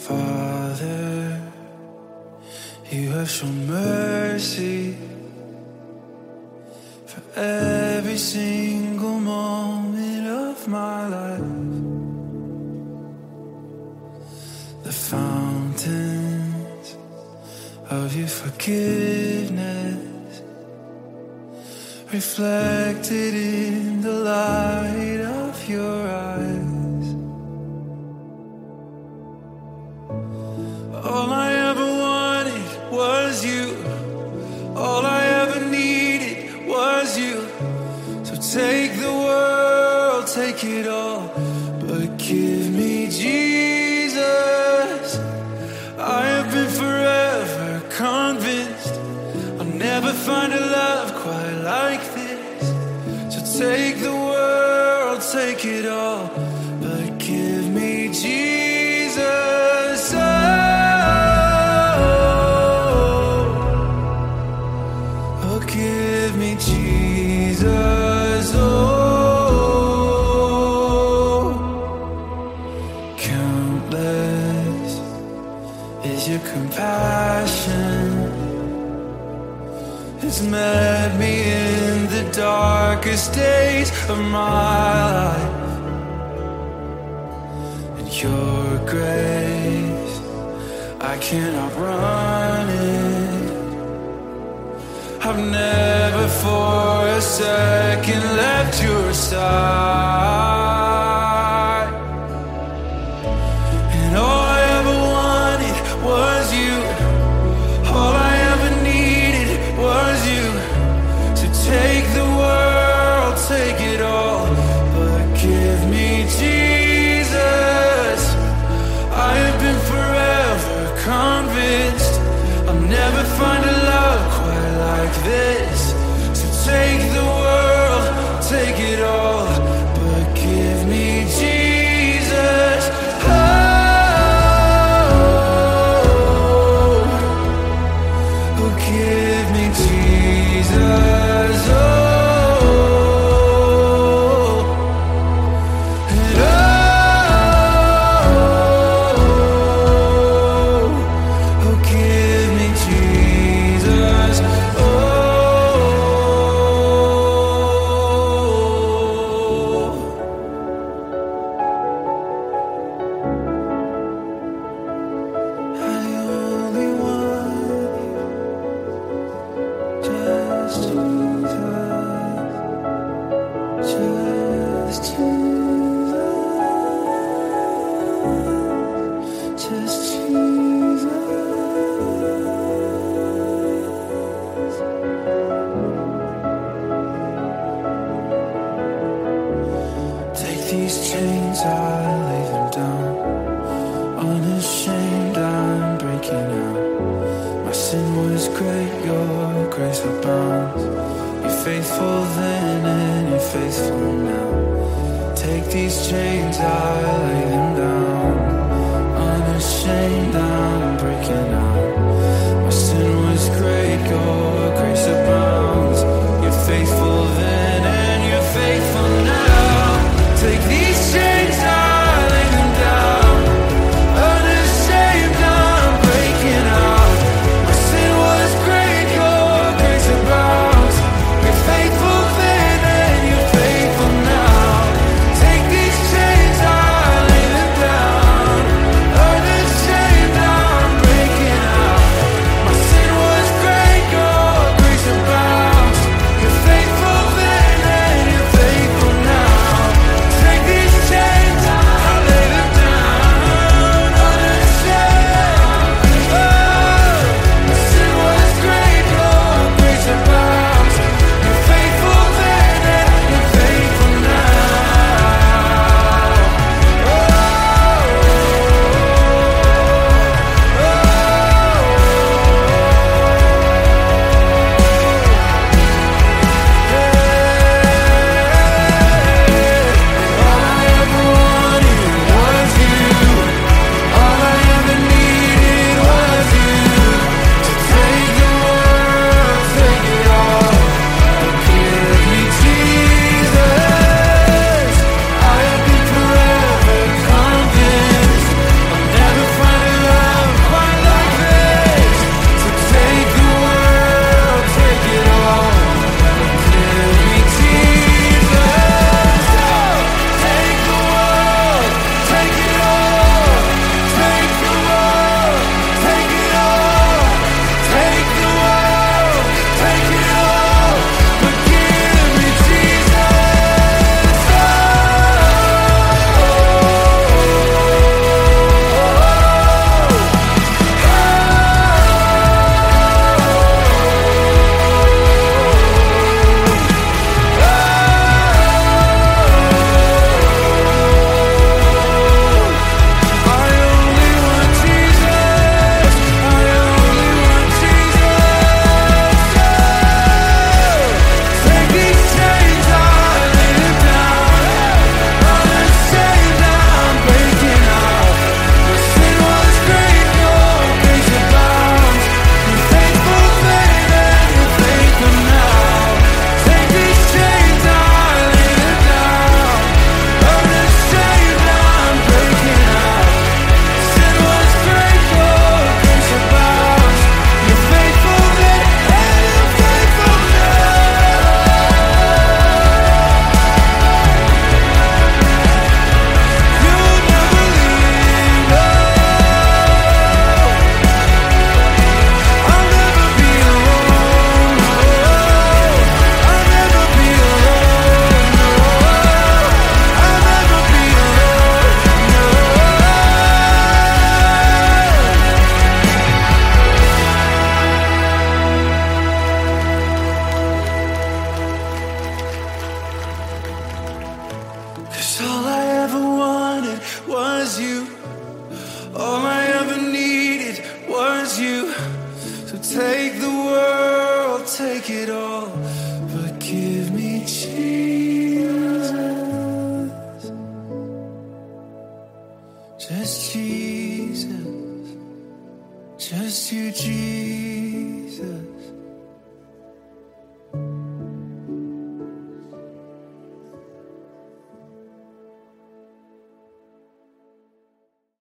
Father, you have shown mercy for every single moment of my life. The fountains of your forgiveness reflected in the light of your eyes. All I ever wanted was you. All I ever needed was you. So take the world, take it all, but give me Jesus. I have been forever convinced I'll never find a love quite like this. So take the world, take it all, but give me Jesus. Oh, give me Jesus. Oh, countless is your compassion. It's met me in the darkest days of my life. And your grace, I cannot run it. I've never for a second left your side. And all I ever wanted was you. All I ever needed was you. So take the world, take it all, but give me Jesus. I have been forever convinced I'll never find a love quite like this. So take the world, take it all, but give me Jesus. Oh, give me Jesus. Oh, and oh, give me Jesus. Oh, I only want just Jesus, just Jesus, just Jesus. Take these chains, I lay them down. Unashamed, I'm breaking out. My sin was great, your grace abounds. You're faithful then and you're faithful now. Take these chains, I lay them down. Unashamed, I'm breaking out. My sin was great, your grace abounds. You're faithful then and you're faithful now. Take these chains, I lay them down. Unashamed, I'm breaking out. My sin was great, your grace abounds. You're faithful then and you're faithful now. Take these chains, I lay them down. all I ever wanted was you. All I ever needed was you. So take the world, take it all, but give me Jesus. Just Jesus. Just you, Jesus.